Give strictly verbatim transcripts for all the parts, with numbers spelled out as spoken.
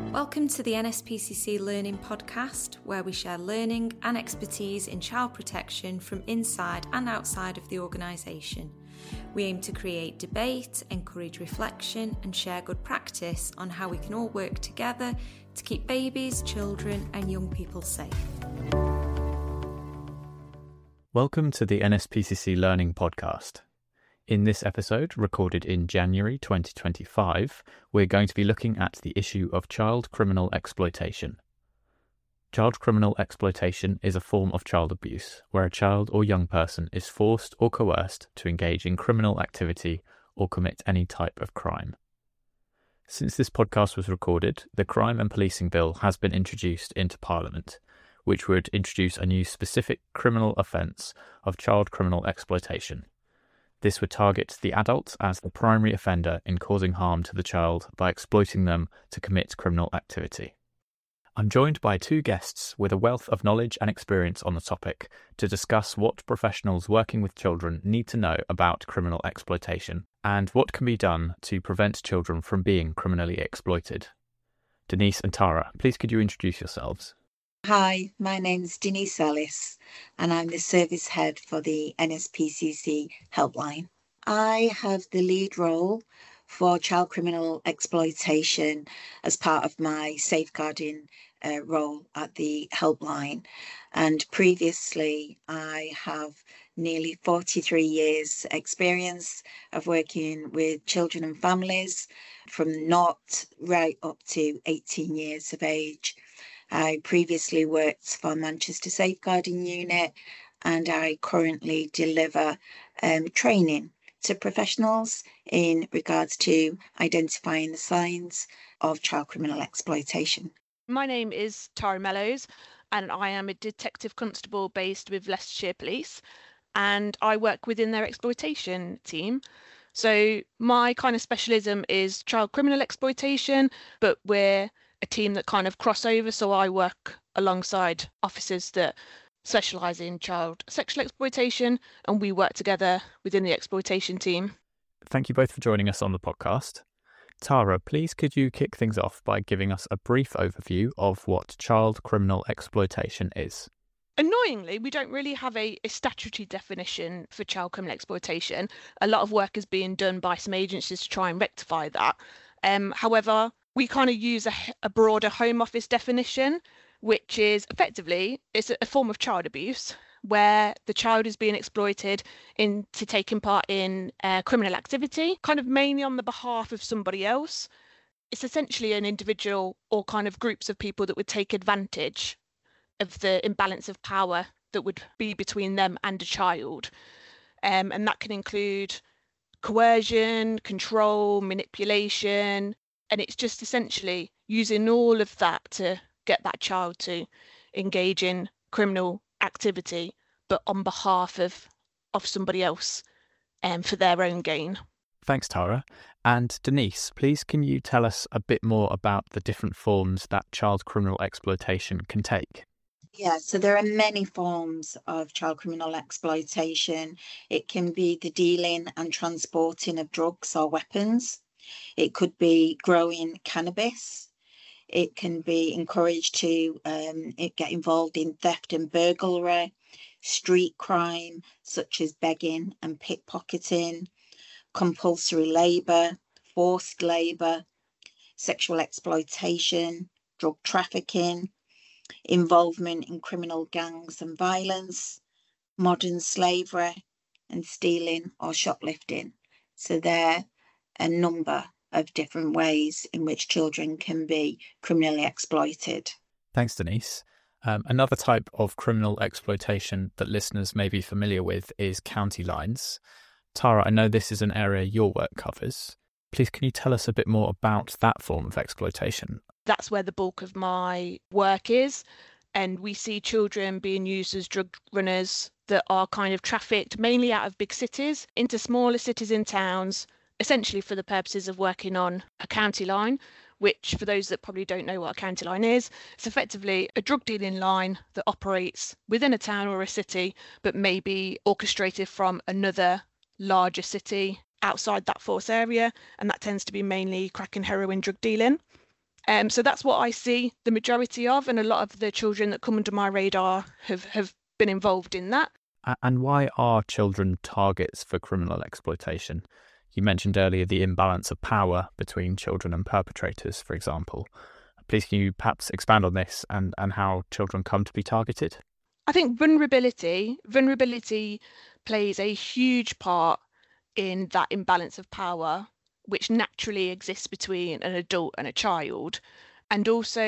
Welcome to the N S P C C Learning Podcast, where we share learning and expertise in child protection from inside and outside of the organisation. We aim to create debate, encourage reflection and share good practice on how we can all work together to keep babies, children and young people safe. Welcome to the N S P C C Learning Podcast. In this episode, recorded in January twenty twenty-five, we're going to be looking at the issue of child criminal exploitation. Child criminal exploitation is a form of child abuse where a child or young person is forced or coerced to engage in criminal activity or commit any type of crime. Since this podcast was recorded, the Crime and Policing Bill has been introduced into Parliament, which would introduce a new specific criminal offence of child criminal exploitation. This would target the adult as the primary offender in causing harm to the child by exploiting them to commit criminal activity. I'm joined by two guests with a wealth of knowledge and experience on the topic to discuss what professionals working with children need to know about criminal exploitation and what can be done to prevent children from being criminally exploited. Denise and Tara, please could you introduce yourselves? Hi, my name is Denise Ellis and I'm the service head for the N S P C C helpline. I have the lead role for child criminal exploitation as part of my safeguarding uh, role at the helpline, and previously I have nearly forty-three years experience of working with children and families from naught right up to eighteen years of age. I previously worked for Manchester Safeguarding Unit and I currently deliver um, training to professionals in regards to identifying the signs of child criminal exploitation. My name is Tara Mellows and I am a detective constable based with Leicestershire Police, and I work within their exploitation team. So my kind of specialism is child criminal exploitation, but we're a team that kind of cross over, so I work alongside officers that specialise in child sexual exploitation and we work together within the exploitation team. Thank you both for joining us on the podcast. Tara, please could you kick things off by giving us a brief overview of what child criminal exploitation is? Annoyingly, we don't really have a, a statutory definition for child criminal exploitation. A lot of work is being done by some agencies to try and rectify that. Um, however, we kind of use a, a broader Home Office definition, which is effectively it's a form of child abuse where the child is being exploited into taking part in uh, criminal activity, kind of mainly on the behalf of somebody else. It's essentially an individual or kind of groups of people that would take advantage of the imbalance of power that would be between them and a child. Um, and that can include coercion, control, manipulation, and it's just essentially using all of that to get that child to engage in criminal activity, but on behalf of, of somebody else um, for their own gain. Thanks, Tara. And Denise, please can you tell us a bit more about the different forms that child criminal exploitation can take? Yeah, so there are many forms of child criminal exploitation. It can be the dealing and transporting of drugs or weapons. It could be growing cannabis. It can be encouraged to um, get involved in theft and burglary, street crime such as begging and pickpocketing, compulsory labour, forced labour, sexual exploitation, drug trafficking, involvement in criminal gangs and violence, modern slavery, and stealing or shoplifting. So there a number of different ways in which children can be criminally exploited. Thanks, Denise. Um, another type of criminal exploitation that listeners may be familiar with is county lines. Tara, I know this is an area your work covers. Please, can you tell us a bit more about that form of exploitation? That's where the bulk of my work is, and we see children being used as drug runners that are kind of trafficked mainly out of big cities into smaller cities and towns, essentially for the purposes of working on a county line, which for those that probably don't know what a county line is, it's effectively a drug dealing line that operates within a town or a city, but may be orchestrated from another larger city outside that force area, and that tends to be mainly crack and heroin drug dealing. Um, so that's what I see the majority of, and a lot of the children that come under my radar have, have been involved in that. And why are children targets for criminal exploitation? You mentioned earlier the imbalance of power between children and perpetrators, for example. Please can you perhaps expand on this and, and how children come to be targeted? I think vulnerability, vulnerability plays a huge part in that imbalance of power, which naturally exists between an adult and a child. And also,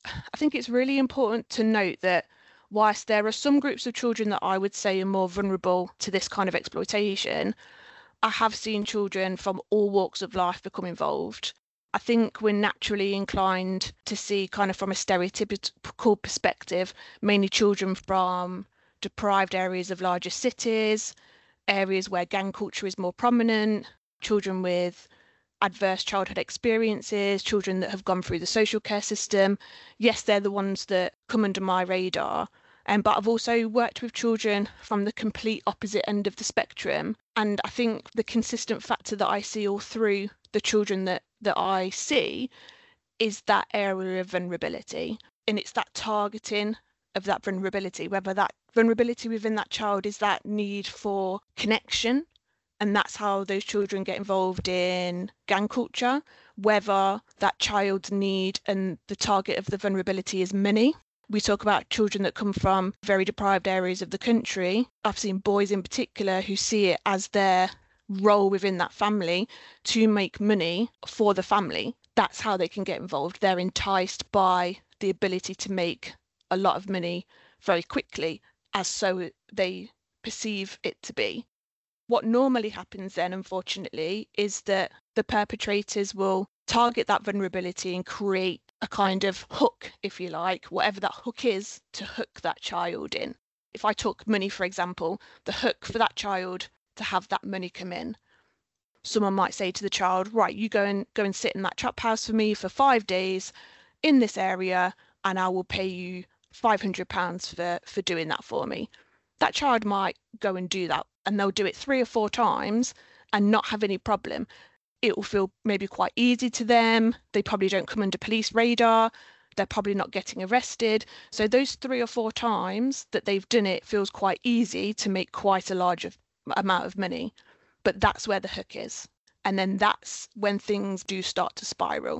I think it's really important to note that whilst there are some groups of children that I would say are more vulnerable to this kind of exploitation, I have seen children from all walks of life become involved. I think we're naturally inclined to see, kind of from a stereotypical perspective, mainly children from deprived areas of larger cities, areas where gang culture is more prominent, children with adverse childhood experiences, children that have gone through the social care system. Yes, they're the ones that come under my radar. Um, but I've also worked with children from the complete opposite end of the spectrum. And I think the consistent factor that I see all through the children that, that I see is that area of vulnerability. And it's that targeting of that vulnerability, whether that vulnerability within that child is that need for connection, and that's how those children get involved in gang culture, whether that child's need and the target of the vulnerability is money. We talk about children that come from very deprived areas of the country. I've seen boys in particular who see it as their role within that family to make money for the family. That's how they can get involved. They're enticed by the ability to make a lot of money very quickly, as so they perceive it to be. What normally happens then, unfortunately, is that the perpetrators will target that vulnerability and create a kind of hook, if you like, whatever that hook is, to hook that child in. If I took money, for example, the hook for that child to have that money come in, someone might say to the child, right, you go and go and sit in that trap house for me for five days in this area, and I will pay you five hundred pounds for, for doing that for me. That child might go and do that, and they'll do it three or four times and not have any problem. It will feel maybe quite easy to them. They probably don't come under police radar. They're probably not getting arrested. So those three or four times that they've done it feels quite easy to make quite a large amount of money. But that's where the hook is. And then that's when things do start to spiral.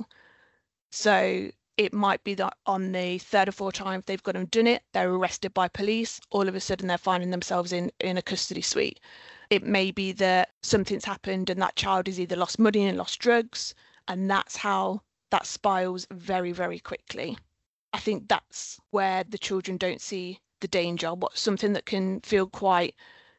So it might be that on the third or fourth time they've gone and done it, they're arrested by police. All of a sudden they're finding themselves in, in a custody suite. It may be that something's happened and that child has either lost money and lost drugs, and that's how that spirals very, very quickly. I think that's where the children don't see the danger. What's something that can feel quite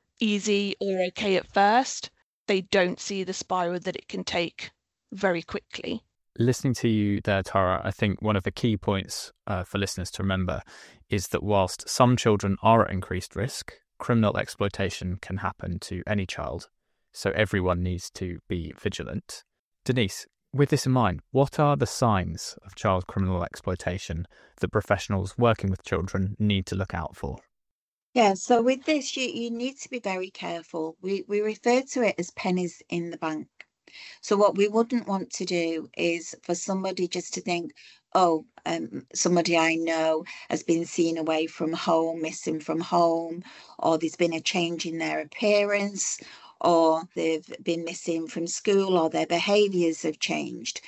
easy or okay at first, they don't see the spiral that it can take very quickly. Listening to you there, Tara, I think one of the key points uh, for listeners to remember is that whilst some children are at increased risk, criminal exploitation can happen to any child, so everyone needs to be vigilant. Denise, with this in mind, what are the signs of child criminal exploitation that professionals working with children need to look out for? Yeah, so with this, you, you need to be very careful. We, we refer to it as pennies in the bank. So what we wouldn't want to do is for somebody just to think, oh, um, somebody I know has been seen away from home, missing from home, or there's been a change in their appearance, or they've been missing from school, or their behaviours have changed.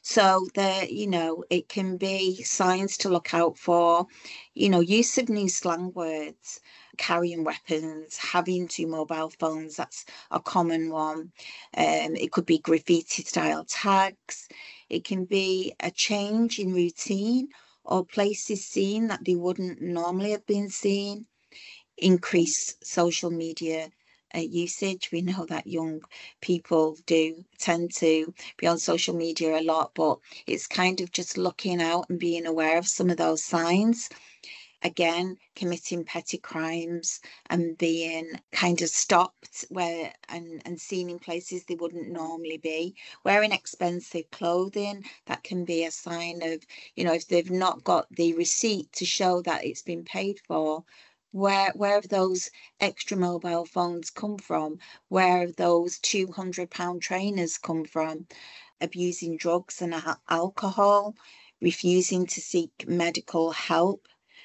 So there, you know, it can be signs to look out for, you know, use of new slang words, carrying weapons, having two mobile phones, that's a common one. Um, it could be graffiti style tags. It can be a change in routine or places seen that they wouldn't normally have been seen. Increased social media uh, usage. We know that young people do tend to be on social media a lot, but it's kind of just looking out and being aware of some of those signs. Again, committing petty crimes and being kind of stopped where and, and seen in places they wouldn't normally be. Wearing expensive clothing, that can be a sign of, you know, if they've not got the receipt to show that it's been paid for, where where have those extra mobile phones come from? Where have those two hundred pound trainers come from? Abusing drugs and alcohol. refusing to seek medical help,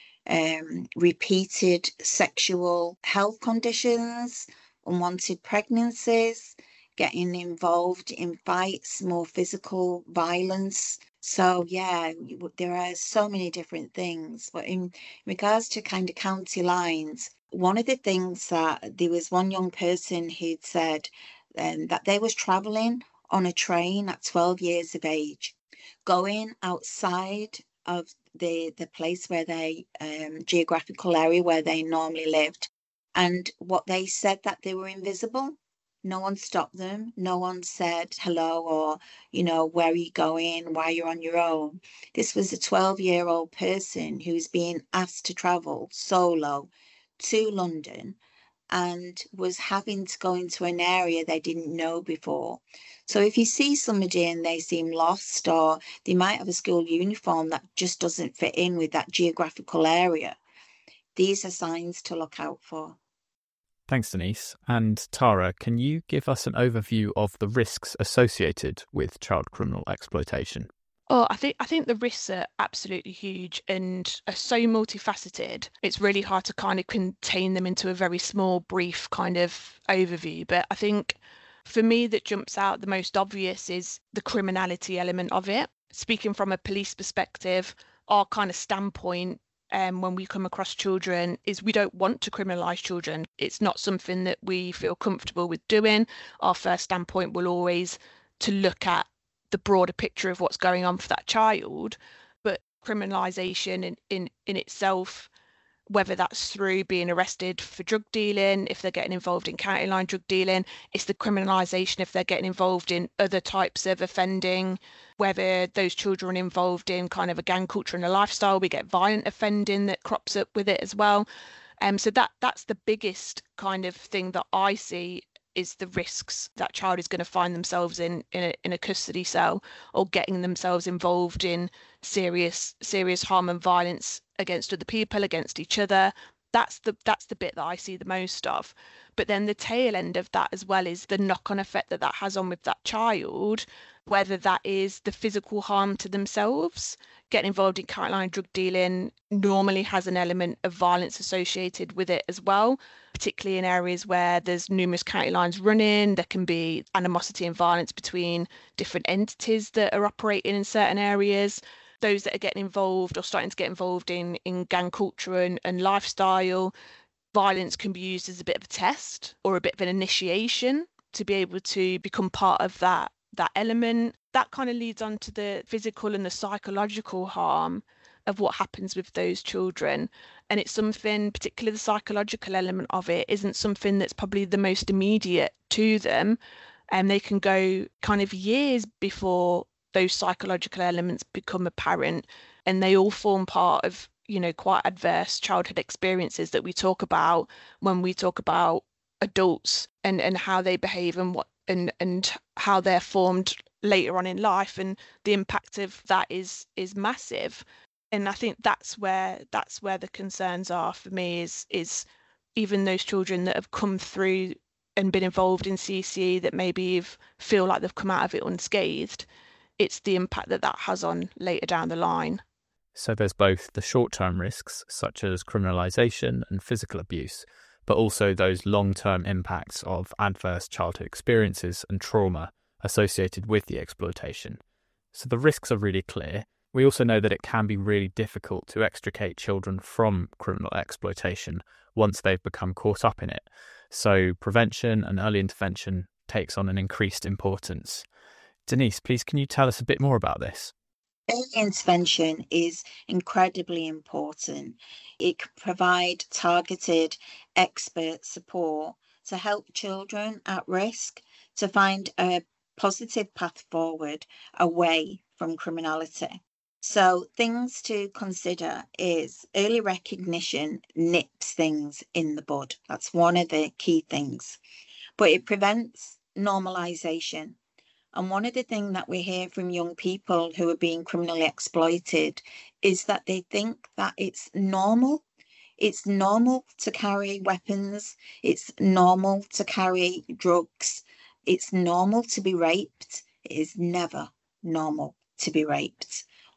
um, repeated sexual health conditions, unwanted pregnancies, getting involved in fights, more physical violence. So yeah, there are so many different things. But in regards to kind of county lines, one of the things that there was one young person who'd said um, that they was traveling on a train at twelve years of age, going outside of the the place where they um geographical area where they normally lived, and what they said that they were invisible. No one stopped them, no one said hello, or you know, where are you going, why you're on your own. This was a twelve year old person who's being asked to travel solo to London and was having to go into an area they didn't know before. So if you see somebody and they seem lost, or they might have a school uniform that just doesn't fit in with that geographical area, these are signs to look out for. Thanks, Denise. And Tara, can you give us an overview of the risks associated with child criminal exploitation? Oh, I think I think the risks are absolutely huge and are so multifaceted. It's really hard to kind of contain them into a very small, brief kind of overview. But I think for me, that jumps out the most obvious is the criminality element of it. Speaking from a police perspective, our kind of standpoint um, when we come across children is we don't want to criminalise children. It's not something that we feel comfortable with doing. Our first standpoint will always to look at the broader picture of what's going on for that child. But criminalisation in, in, in itself, whether that's through being arrested for drug dealing, if they're getting involved in county line drug dealing, it's the criminalisation if they're getting involved in other types of offending, whether those children are involved in kind of a gang culture and a lifestyle, we get violent offending that crops up with it as well. Um, so that that's the biggest kind of thing that I see is the risks that child is going to find themselves in in a, in a custody cell, or getting themselves involved in serious serious harm and violence against other people, against each other. That's the that's the bit that I see the most of. But then the tail end of that as well is the knock-on effect that that has on with that child, whether that is the physical harm to themselves. Getting involved in county line drug dealing normally has an element of violence associated with it as well, particularly in areas where there's numerous county lines running. There can be animosity and violence between different entities that are operating in certain areas. Those that are getting involved or starting to get involved in, in gang culture and, and lifestyle, violence can be used as a bit of a test or a bit of an initiation to be able to become part of that that element. That kind of leads on to the physical and the psychological harm of what happens with those children. And it's something, particularly the psychological element of it, isn't something that's probably the most immediate to them. And they can go kind of years before those psychological elements become apparent. And they all form part of, you know, quite adverse childhood experiences that we talk about when we talk about adults and, and how they behave and what and and how they're formed later on in life, and the impact of that is is massive. And I think that's where that's where the concerns are for me, is is even those children that have come through and been involved in C C E that maybe feel like they've come out of it unscathed. It's the impact that that has on later down the line. So there's both the short-term risks, such as criminalisation and physical abuse, but also those long-term impacts of adverse childhood experiences and trauma associated with the exploitation. So the risks are really clear. We also know that it can be really difficult to extricate children from criminal exploitation once they've become caught up in it. So prevention and early intervention takes on an increased importance. Denise, please, can you tell us a bit more about this? Early intervention is incredibly important. It can provide targeted expert support to help children at risk to find a positive path forward away from criminality. So things to consider is early recognition nips things in the bud. That's one of the key things. But it prevents normalization. And one of the things that we hear from young people who are being criminally exploited is that they think that it's normal. It's normal to carry weapons. It's normal to carry drugs. It's normal to be raped. It is never normal to be raped.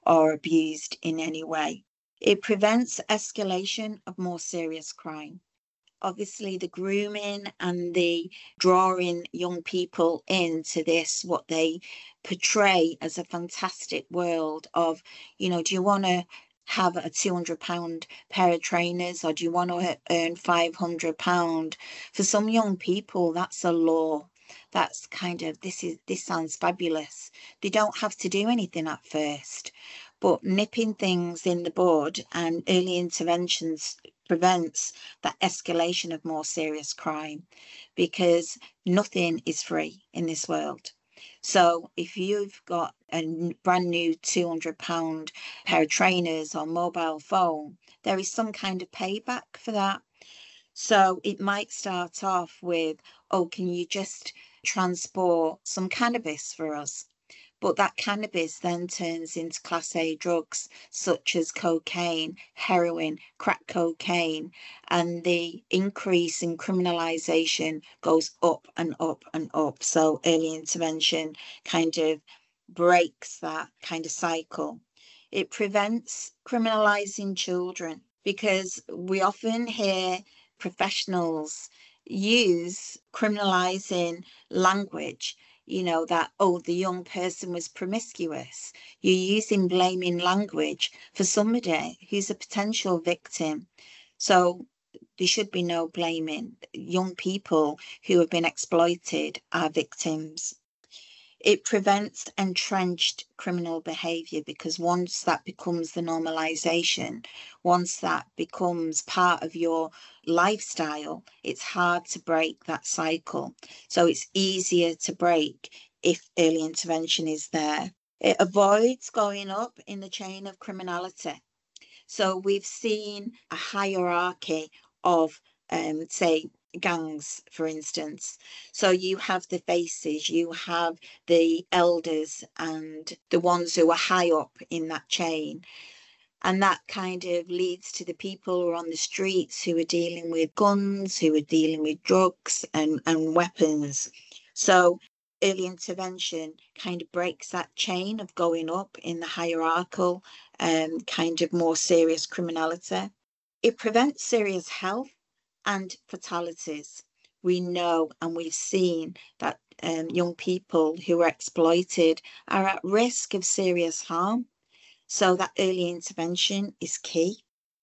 or abused in any way. It prevents escalation of more serious crime. Obviously, the grooming and the drawing young people into this, what they portray as a fantastic world of, you know, do you want to have a two hundred pound pair of trainers, or do you want to earn five hundred pounds? For some young people, that's a law. That's kind of, this is, this sounds fabulous. They don't have to do anything at first, but nipping things in the bud and early interventions prevents that escalation of more serious crime, because nothing is free in this world. So if you've got a brand new two hundred pound pair of trainers or mobile phone, there is some kind of payback for that. So it might start off with, oh, can you just transport some cannabis for us? But that cannabis then turns into class A drugs such as cocaine, heroin, crack cocaine, and the increase in criminalisation goes up and up and up. So early intervention kind of breaks that kind of cycle. It prevents criminalising children, because we often hear professionals use criminalising language, you know, that, oh, the young person was promiscuous. You're using blaming language for somebody who's a potential victim. So there should be no blaming. Young people who have been exploited are victims. It prevents entrenched criminal behaviour, because once that becomes the normalisation, once that becomes part of your lifestyle, it's hard to break that cycle. So it's easier to break if early intervention is there. It avoids going up in the chain of criminality. So we've seen a hierarchy of, um, say, gangs, for instance. So you have the faces, you have the elders and the ones who are high up in that chain. And that kind of leads to the people who are on the streets, who are dealing with guns, who are dealing with drugs and, and weapons. So early intervention kind of breaks that chain of going up in the hierarchical um, kind of more serious criminality. It prevents serious health and fatalities. We know and we've seen that um, young people who are exploited are at risk of serious harm. So that early intervention is key.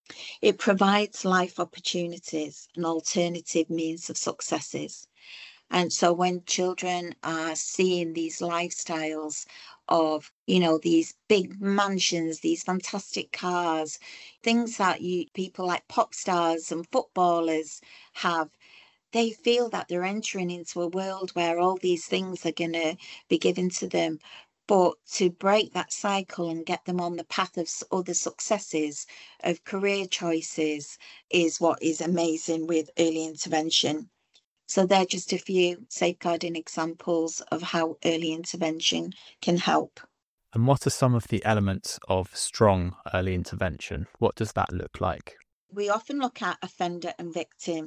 It provides life opportunities and alternative means of successes. And so when children are seeing these lifestyles of, you know, these big mansions, these fantastic cars, things that you people like pop stars and footballers have, they feel that they're entering into a world where all these things are going to be given to them. But to break that cycle and get them on the path of other successes, of career choices, is what is amazing with early intervention. So they're just a few safeguarding examples of how early intervention can help. And what are some of the elements of strong early intervention? What does that look like? We often look at offender and victim.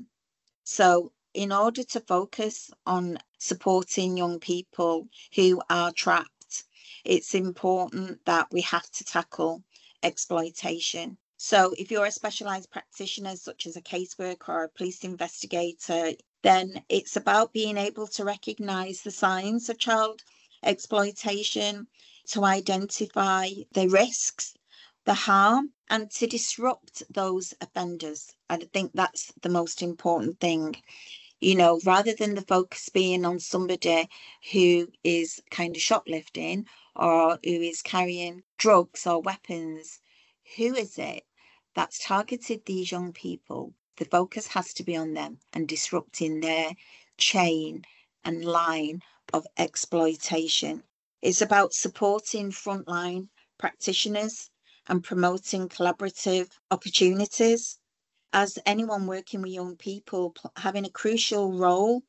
So in order to focus on supporting young people who are trapped, it's important that we have to tackle exploitation. So if you're a specialised practitioner, such as a caseworker or a police investigator, then it's about being able to recognise the signs of child exploitation, to identify the risks, the harm, and to disrupt those offenders. I think that's the most important thing. You know, rather than the focus being on somebody who is kind of shoplifting or who is carrying drugs or weapons, who is it that's targeted these young people? The focus has to be on them and disrupting their chain and line of exploitation. It's about supporting frontline practitioners and promoting collaborative opportunities. As anyone working with young people, having a crucial role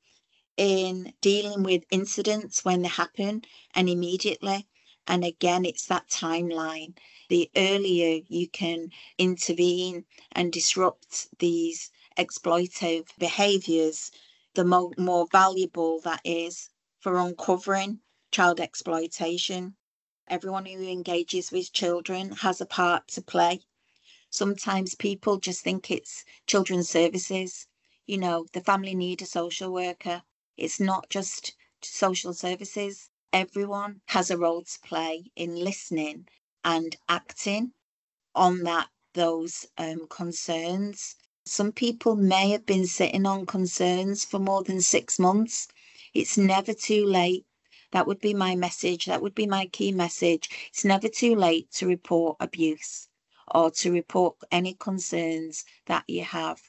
in dealing with incidents when they happen and immediately. And again, it's that timeline. The earlier you can intervene and disrupt these exploitive behaviours, the mo- more valuable that is for uncovering child exploitation. Everyone who engages with children has a part to play. Sometimes people just think it's children's services. You know, the family need a social worker. It's not just social services. Everyone has a role to play in listening and acting on that those um, concerns. Some people may have been sitting on concerns for more than six months. It's never too late. That would be my message. That would be my key message. It's never too late to report abuse or to report any concerns that you have.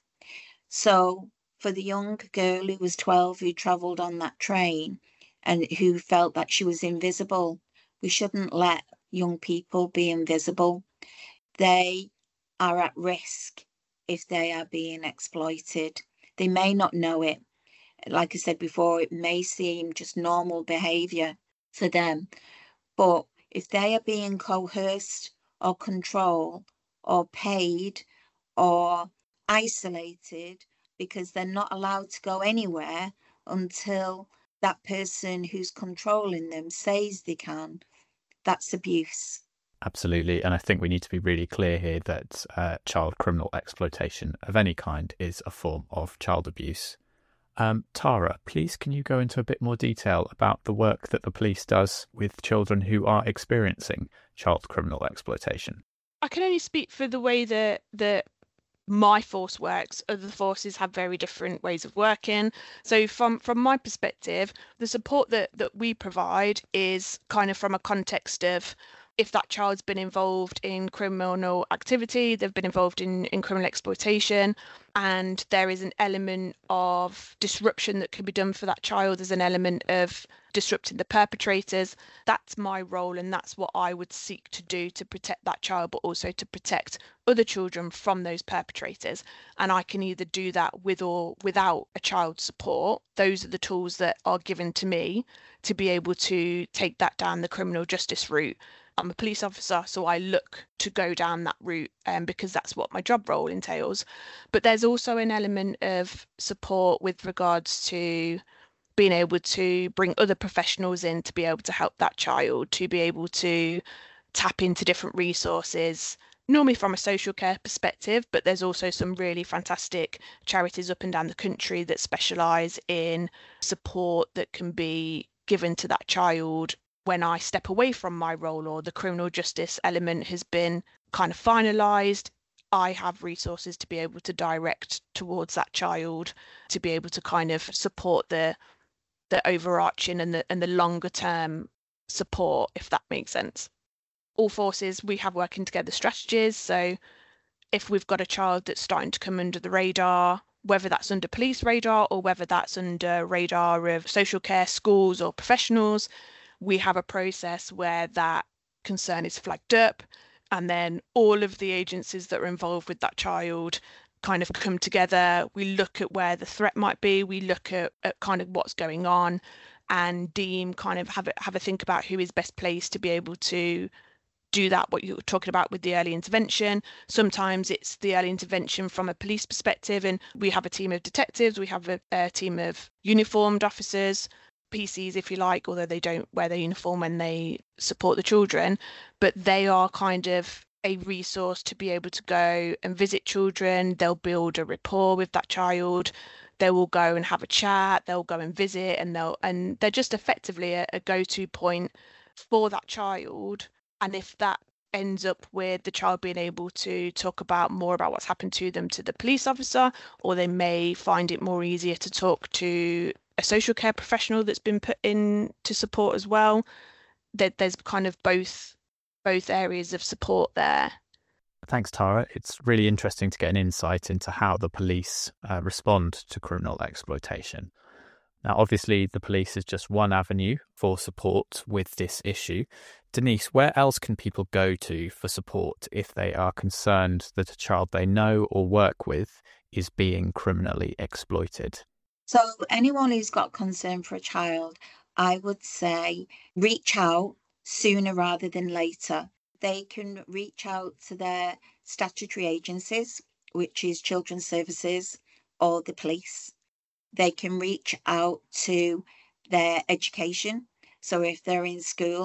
So for the young girl who was twelve, who travelled on that train and who felt that she was invisible, we shouldn't let young people be invisible. They are at risk if they are being exploited. They may not know it. Like I said before, it may seem just normal behaviour for them. But if they are being coerced or controlled or paid or isolated because they're not allowed to go anywhere until that person who's controlling them says they can, that's abuse. Absolutely. And I think we need to be really clear here that uh, child criminal exploitation of any kind is a form of child abuse. Um, Tara, please can you go into a bit more detail about the work that the police does with children who are experiencing child criminal exploitation? I can only speak for the way that, that my force works. Other forces have very different ways of working. So from, from my perspective, the support that, that we provide is kind of from a context of if that child's been involved in criminal activity, they've been involved in, in criminal exploitation, and there is an element of disruption that can be done for that child. There's an element of disrupting the perpetrators. That's my role, and that's what I would seek to do to protect that child, but also to protect other children from those perpetrators. And I can either do that with or without a child's support. Those are the tools that are given to me to be able to take that down the criminal justice route. I'm a police officer, so I look to go down that route um, because that's what my job role entails. But there's also an element of support with regards to being able to bring other professionals in to be able to help that child, to be able to tap into different resources, normally from a social care perspective, but there's also some really fantastic charities up and down the country that specialise in support that can be given to that child when I step away from my role or the criminal justice element has been kind of finalised. I have resources to be able to direct towards that child, to be able to kind of support the the overarching and the and the longer term support, if that makes sense. All forces, we have working together strategies. So if we've got a child that's starting to come under the radar, whether that's under police radar or whether that's under radar of social care, schools or professionals, we have a process where that concern is flagged up, and then all of the agencies that are involved with that child kind of come together. We look at where the threat might be, we look at, at kind of what's going on, and deem kind of have a, have a think about who is best placed to be able to do that, what you were talking about with the early intervention. Sometimes it's the early intervention from a police perspective, and we have a team of detectives, we have a, a team of uniformed officers, P Cs if you like, although they don't wear their uniform when they support the children, but they are kind of a resource to be able to go and visit children. They'll build a rapport with that child, they will go and have a chat, they'll go and visit, and they'll and they're just effectively a, a go-to point for that child. And if that ends up with the child being able to talk about more about what's happened to them to the police officer, or they may find it more easier to talk to a social care professional that's been put in to support as well, that there's kind of both both areas of support there. Thanks, Tara. It's really interesting to get an insight into how the police uh, respond to criminal exploitation. Now, obviously, the police is just one avenue for support with this issue. Denise, where else can people go to for support if they are concerned that a child they know or work with is being criminally exploited? So anyone who's got concern for a child, I would say reach out sooner rather than later. They can reach out to their statutory agencies, which is Children's Services or the police. They can reach out to their education. So if they're in school,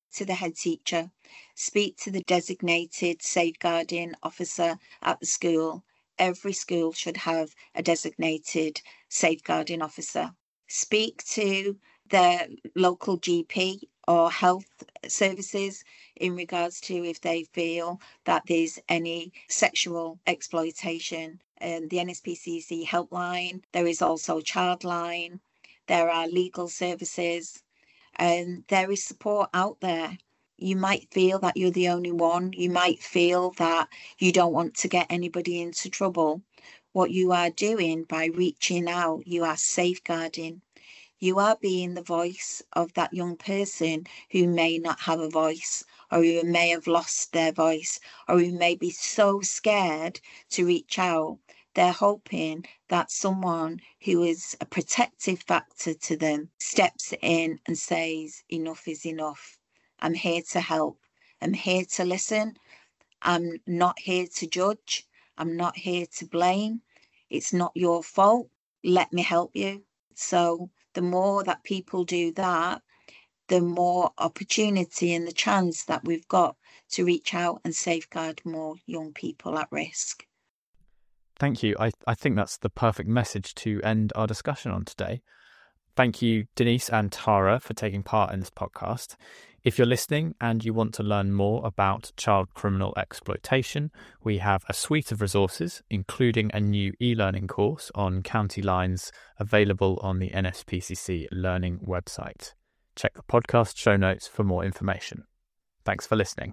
to the head teacher, speak to the designated safeguarding officer at the school. Every school should have a designated safeguarding officer. Speak to their local G P or health services in regards to if they feel that there's any sexual exploitation. Um, the N S P C C helpline, there is also Childline, there are legal services, and there is support out there. You might feel that you're the only one. You might feel that you don't want to get anybody into trouble. What you are doing by reaching out, you are safeguarding. You are being the voice of that young person who may not have a voice, or who may have lost their voice, or who may be so scared to reach out. They're hoping that someone who is a protective factor to them steps in and says, enough is enough. I'm here to help. I'm here to listen. I'm not here to judge. I'm not here to blame. It's not your fault. Let me help you. So the more that people do that, the more opportunity and the chance that we've got to reach out and safeguard more young people at risk. Thank you. I, I think that's the perfect message to end our discussion on today. Thank you, Denise and Tara, for taking part in this podcast. If you're listening and you want to learn more about child criminal exploitation, we have a suite of resources, including a new e-learning course on county lines available on the N S P C C Learning website. Check the podcast show notes for more information. Thanks for listening.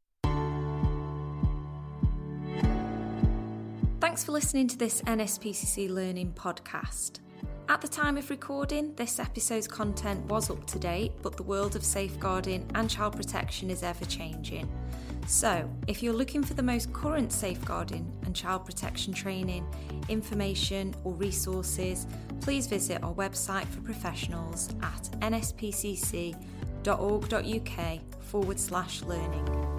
Thanks for listening to this N S P C C Learning podcast. At the time of recording, this episode's content was up to date, but the world of safeguarding and child protection is ever changing. So, if you're looking for the most current safeguarding and child protection training, information or resources, please visit our website for professionals at nspcc.org.uk forward slash learning.